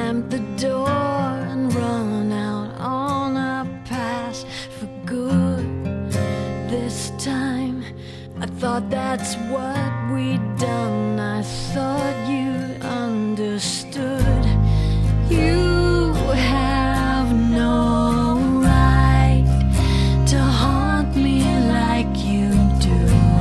slammed the door and run out on a pass for good. This time I thought that's what we'd done. I thought you understood. You have no right to haunt me like you do.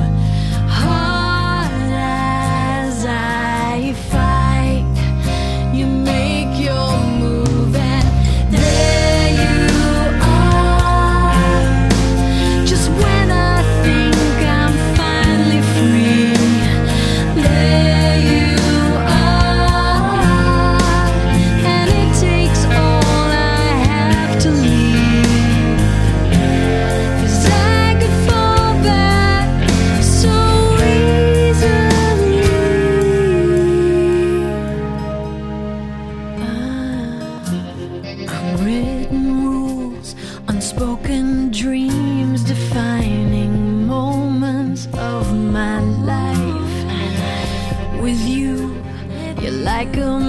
Hard as I fight, you make your move, and there you are. Just when I think I'm finally free, there you are. And it takes all I have to leave, 'cause I could fall back so easily. Unwritten rules, unspoken dreams, defining moments of my life. With you, you're like a